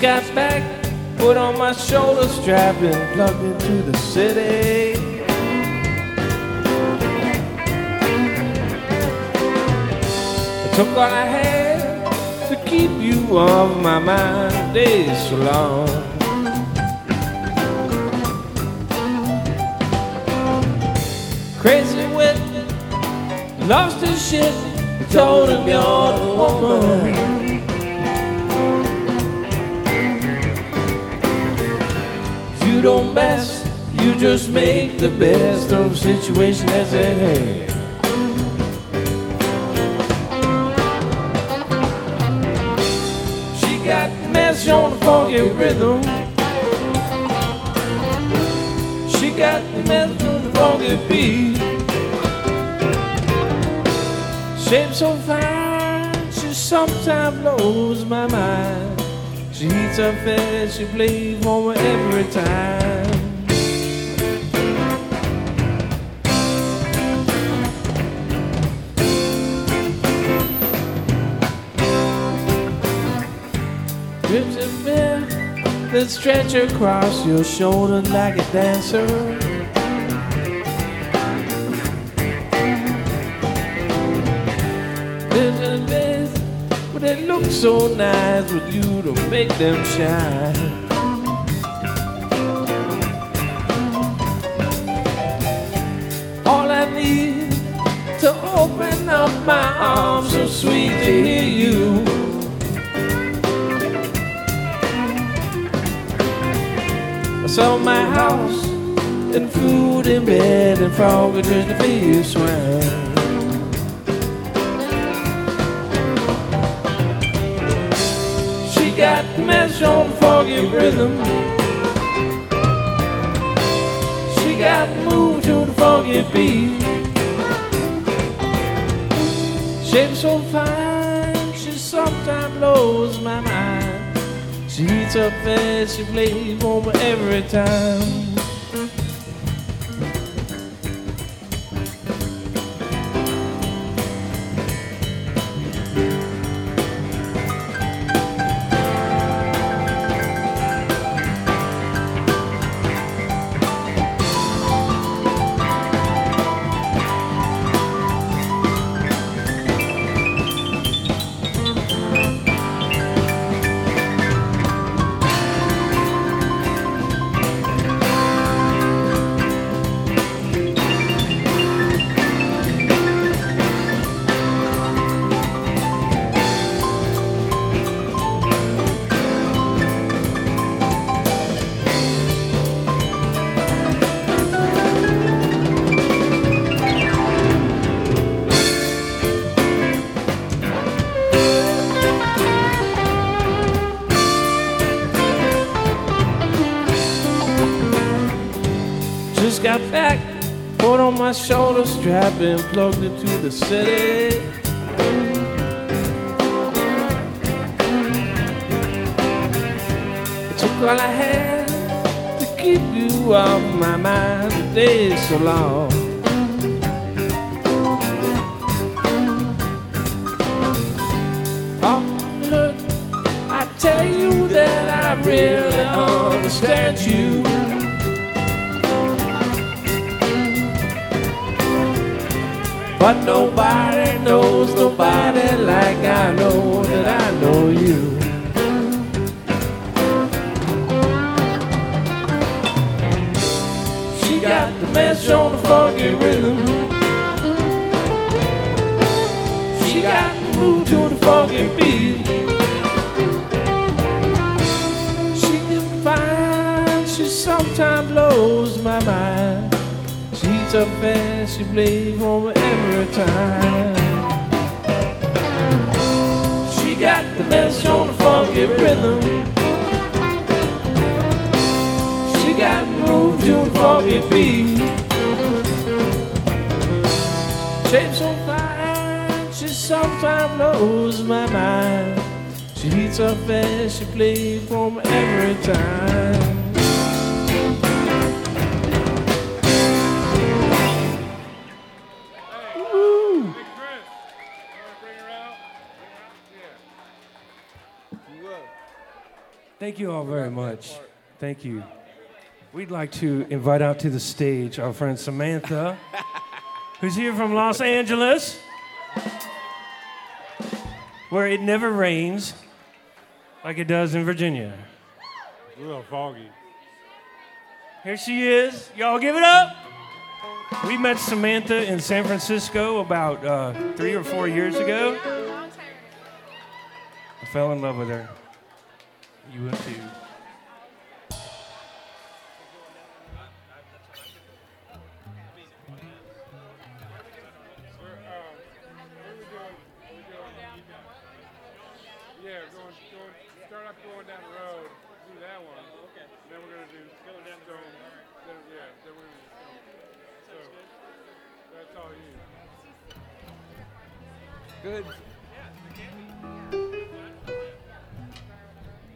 got back, put on my shoulder strap and plugged into the city. I took all I had to keep you off my mind, days so long. Crazy with, lost his shit, told him you're the woman. You don't mess, you just make the best of the situation as it had. She got mess on the funky rhythm. She got mess on the funky beat. Shape so fine, she sometimes blows my mind. She eats up fast, she plays for me every time. Drips of milk that stretch across your shoulder like a dancer. Lips and beds, but it looks so nice with you to make them shine. All I need to open up my arms, so sweet to hear you. I saw my house and food in bed and frog and just to be swine. Got the mess on the foggy rhythm. She got the move to the foggy beat. Shape so fine, she sometimes blows my mind. She eats up fast, she plays for me every time. Just got back, put on my shoulder strap and plugged into the city. I took all I had to keep you off my mind, the days so long. Oh, look, I tell you that I really understand you. But nobody knows nobody like I know that I know you. She got the mess on the funky rhythm. She got the move to the funky beat. She can find, she sometimes blows my mind. She's up fast, she plays for me every time. She got the mess on the funky rhythm. She got the move to the funky beat. Shape so fine, she sometimes blows my mind. She eats up fast, she plays for me every time. Thank you all very much. Thank you. We'd like to invite out to the stage our friend Samantha, who's here from Los Angeles, where it never rains like it does in Virginia. It's a little foggy. Here she is. Y'all give it up. We met Samantha in San Francisco about 3 or 4 years ago. I fell in love with her. You would too. Start up going down the road, do that one. Okay. Then we're gonna do going down the road. Then we're gonna do stone. So that's all you. Good.